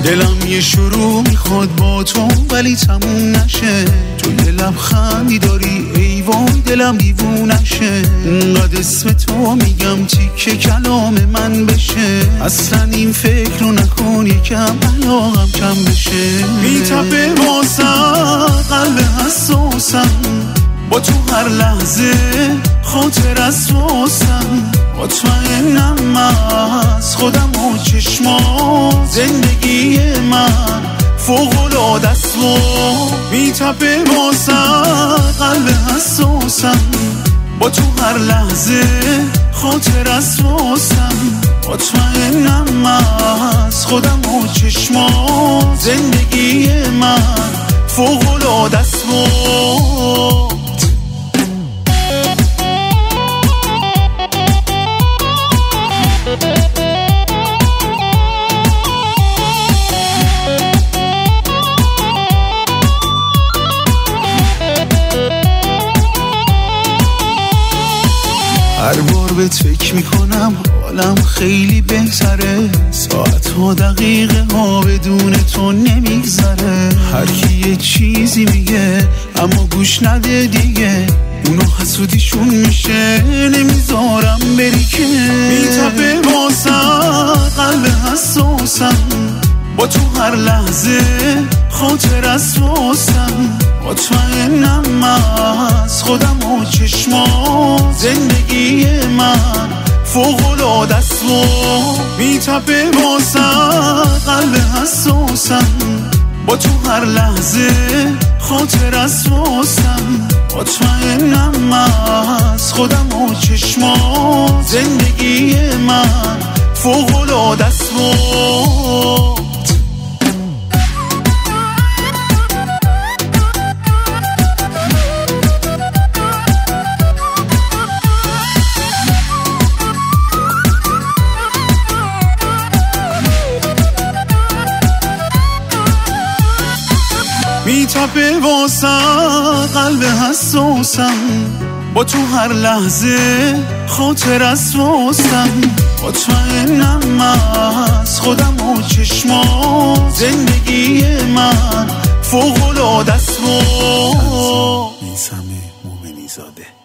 دلم یه شروع میخواد با تو ولی تموم نشه. تو یه لبخندی داری ای وای دلم دیوونشه. انقدر اسم تو میگم تیکه کلام من بشه. اصلا این فکر رو نکن یکم علاقم کم بشه. میتپه واسم قلب حساسم با تو هر لحظه خاطر از واسم. مطمئنم از خودم و چشمات زندگی من فوق‌العاده است و میتپه واسم قلب حساسم با تو هر لحظه خاطر از واسم. مطمئنم از خودم و چشمات زندگی من فوق‌العاده است و هر بار بهت فکر میکنم حالم خیلی بهتره. ساعت ها دقیقه ها بدون تو نمیگذره. هر کی یه چیزی میگه اما گوش نده دیگه. اونو حسودیشون میشه نمیذارم بری که. میتپه واسم قلب حساسم با تو هر لحظه خاطر از واسم. مطمئنم از خودم و چشمات زندگی من فوق‌العاده است و میتپه واسم قلب حساسم با تو هر لحظه خاطر از واسم. مطمئنم از خودم و چشمات زندگی من فوق‌العاده است و میتپه واسم قلب حساسم با تو هر لحظه خاطر از واسم. مطمئنم از خودم و چشمات زندگی من فوق‌العاده است و میثم مومنی زاده.